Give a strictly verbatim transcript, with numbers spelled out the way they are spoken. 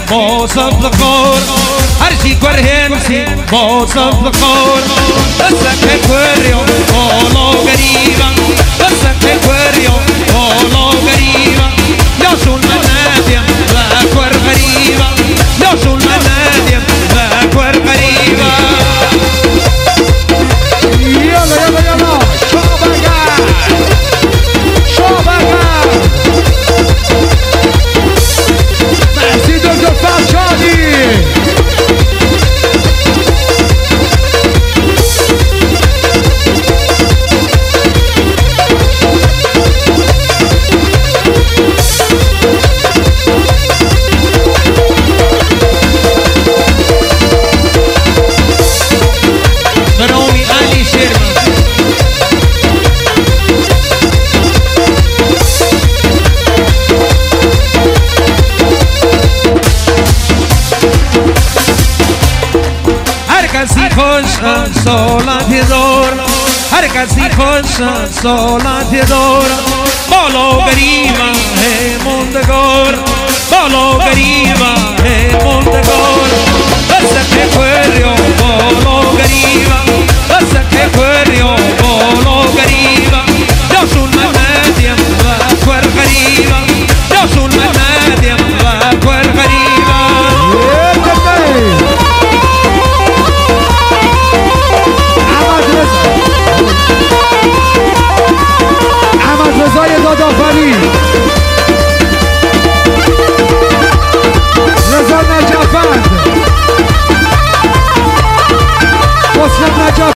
باصف القور هرشي كورهنسي باصف القور بسك كوريو قولو قريبا بسك كوريو قولو قريبا يا شو المنادم لا كور غريبا يا شو المنادم لا كور غريبا يلا يلا يلا شوبكا شوبكا محسن دكتور فاشالي برومي علي شرمة هر کسی خوش سولت دور هر کسی خوش سولت دور بالو گریما ہے موندگار بالو گریما ہے موندگار بس که کوریو بالو گریما بس که کوریو بالو گریما یا شون منادیم و کور غریبا یا شون منادیم و کور غریبا احمد رضای دادآفرین رضا نجفند